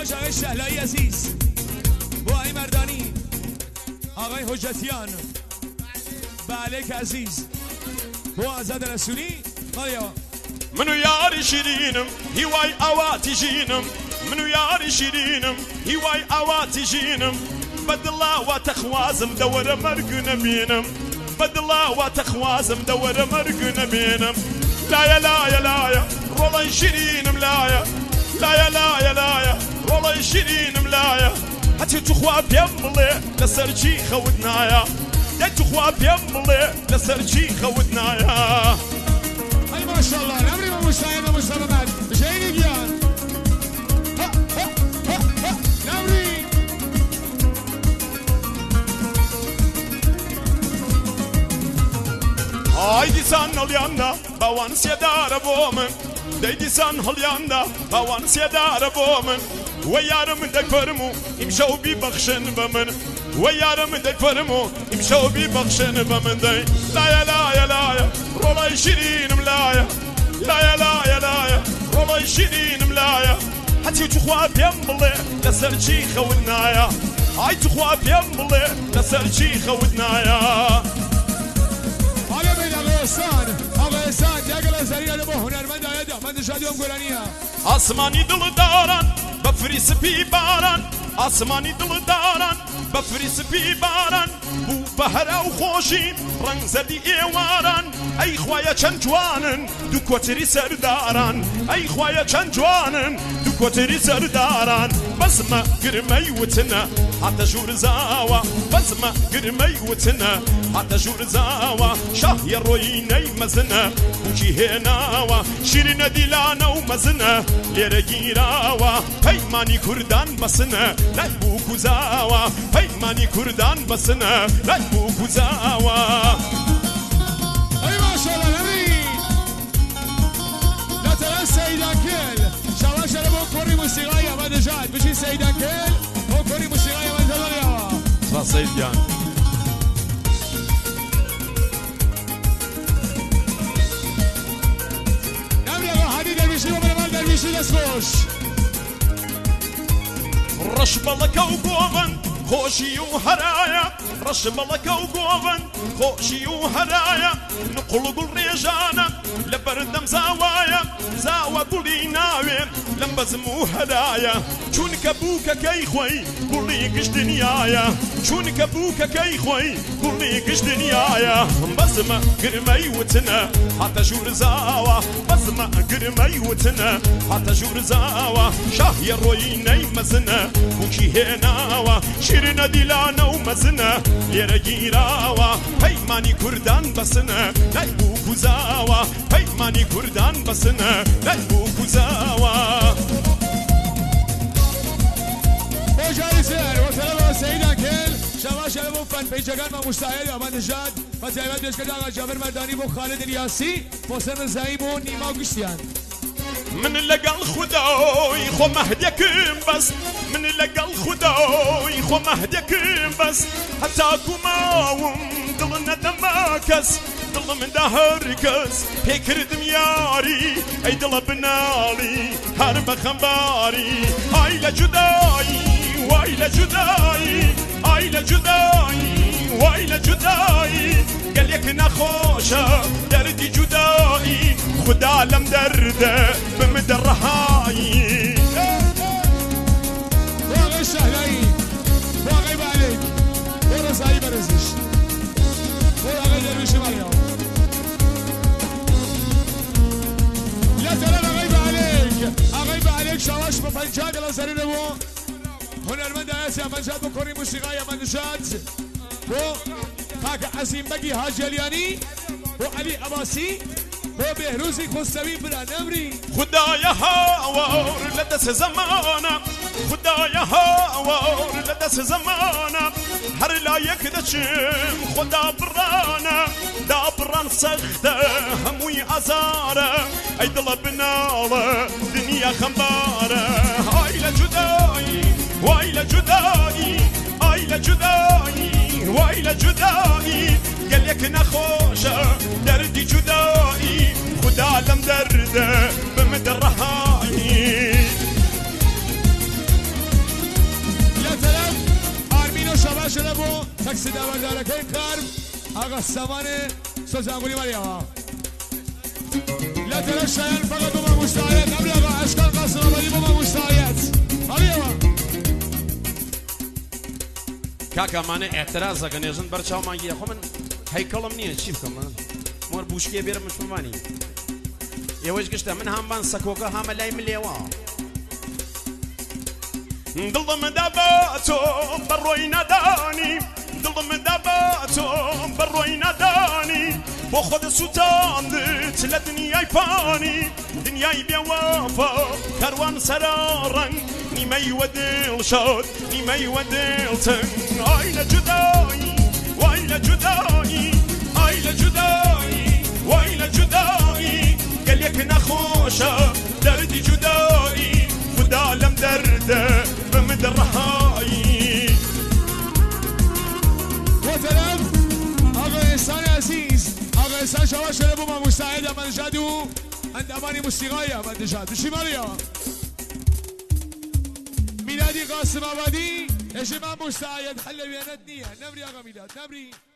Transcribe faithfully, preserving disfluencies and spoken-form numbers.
باش آقای شهلایی عزیز با آقای مردانی آقای حجتیان بالک عزیز با آزاد رسولی خالیا منو یاری شیرینم هیوای آواتی جینم منو یاری شیرینم هیوای آواتی جینم بدلا وتخوازم دور مرق نبینم بدلا وتخوازم دور مرق نبینم لا يا لا يا لا يا والله شيرين ملايا لا يا لا يا لا يا والله شيرين ملايا حتى تخوا بيملي لسرجي خودنايا يا تخوا بيملي لسرجي خودنايا اي ما شاء الله نمري ومشاهد ومشاهد جايين جيان نمري هايدي سان الياندا باوان سيدار بومن ديدي سان الياندا باوان سيدار بومن ويارم دك فرمو يمشوا بي بخشن بمن ويارم دك فرمو يمشوا بي بخشن بمن دي لا يا لا يا لا يا رولا شيرين ملايا لا يا لا يا لا يا رولا شيرين ملايا حتى تخوا بيمبلي لسرجي خودنايا هاي تخوا بيمبلي لسرجي خودنايا حالا بین آقای احسان آقای احسان یکل سریع با هنرمند آید احمد شادیوم گلانیه آسمانی دل دارن بفریس پی بارن آسمانی دل دارن بفریس پی بارن بو بهر او خوشی رنگ زدی ایوارن ای خوایا چند جوانن دو کوتری سردارن ای خوایا چند جوانن دو کوتری سردارن بس ما گرمی وتنا حتى جور زاوا بس ما گرمی وتنا حتى جور زاوا شاه يرويني مزنا وجي هناوا شيرنا ديلانا ومزنا ليرجيراوا هيماني كردان بسنا لا بوكو زاوا هيماني كردان بسنا لا بوكو زاوا اي ما شاء الله نبي لا ترى سيد اكل شباب شباب كوري موسيقى يا بعد جاد بشي سيد اكل هو كوري موسيقى يا بعد يا صح سيد جان رش بلك وقوفن خوشي وهرايا رش بلك وقوفن خوشي وهرايا نقول قول ريجانا لبردم زاوايا زاوا قولي ناوي لما زمو هدايا شونك ابوك كي خوي قولي كش دنيايا شونك ابوك كي خوي قولي كش دنيايا بسمة قرمي وتنا حتى جور زاوا بسمة قرمي وتنا حتى جور زاوا شاه يرويني مزنا وشي هناوا شيرنا ديلانا ومزنا ليرجيراوا هيماني كردان بسنا لايبو كوزاوا هيماني كردان بسنا لايبو كوزاوا جاري سير وسلام سيدنا كل شباب شباب فن پیجگان ما مشتاق احمد نژاد و زحمت پیش کرده آقا جابر مردانی و خالد ریاسی حسین زعیم و نیما گشتیان من لقى الخداي خو مهديكم بس من لقى الخداي خو مهديكم بس حتاكم معهم ضلنا دماكس ضل من دهركس فكر دمياري اي ضل بنالي هرب خنباري هاي لجداي واي لجداي هاي لجداي واي لجداي قال لك نخوشه دردي جداي خدا لم درده بمدر هاي واغي الشهلي واغي بالك ورس هاي برزش واغي درويش مريم لا ترى اغيب عليك اغيب عليك شواش بفنجان الازرين بو هنرمند آسيا منجاد بكوري موسيقى يا منجاد بو خاك عزيم بقي هاجي الياني بو علي أباسي بو بهروزي خستوي بلا نمري خدايا هاور لدس زمانا خدايا هاور لدس زمانا هر لا يكدشم خدا برانا دا بران سخته هموي عزاره اي دل بناله دنيا خمباره هاي لجداي واي لجداي هاي لجداي واي لجداي قال لك نخوشه دردي جداي خدا لم درده بمدر هاي شواش لبو تاکسی دورداره که کرم آقا سامان سوزانگولی مالی آقا لا تلاش شایان فقط بما مستعید قبل آقا اشکال قاسم آبادی بما مستعید مالی آقا کاکا مانه اعتراض اگه نیزن برچاو مانگی خو من هیکلم نیه چی بکم من مور بوشکی بیرم مشمانی یه وجه گشته من هم بان سکوکا هم لای ملیوا دلم دباتو بروی ندانی دلم دباتو بروی ندانی با خود سوتاندت لدنیای پانی دنیای بیا وفا کاروان سرارنگ نیمه و دل شد نیمه و دل تنگ آیل جدایی وایل جدایی آیل جدایی وایل جدایی قال یک نخوشه دردی جدایی خدا لم درده بمد الرهایی وتلف آقا انسان عزیز آقا انسان شواش لبو ما مستعد من جادو عند امانی موسیقای من جادو شمالیا میلادی قاسم آبادی اجماع مستعد حل بيانات نية نبري آقا میلاد نبري